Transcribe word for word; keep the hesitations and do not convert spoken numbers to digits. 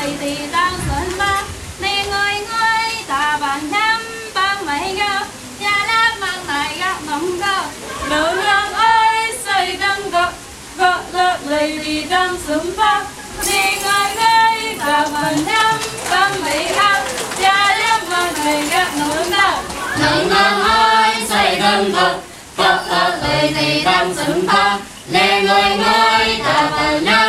lì thì đang sớm ba nè ngồi ngồi ta bằng năm bằng mày gạo nhà lá bằng này gạo nóng gạo lỡ ngang ơi xây đang gạo gạo lợ lì thì đang sớm ba nè ngồi ngồi ta bằng năm bằng mày gạo nhà lá bằng này gạo nóng gạo lỡ ngang ơi xây đang gạo gạo lợ lì thì đang sớm ba nè ngồi ngồi ta bằng năm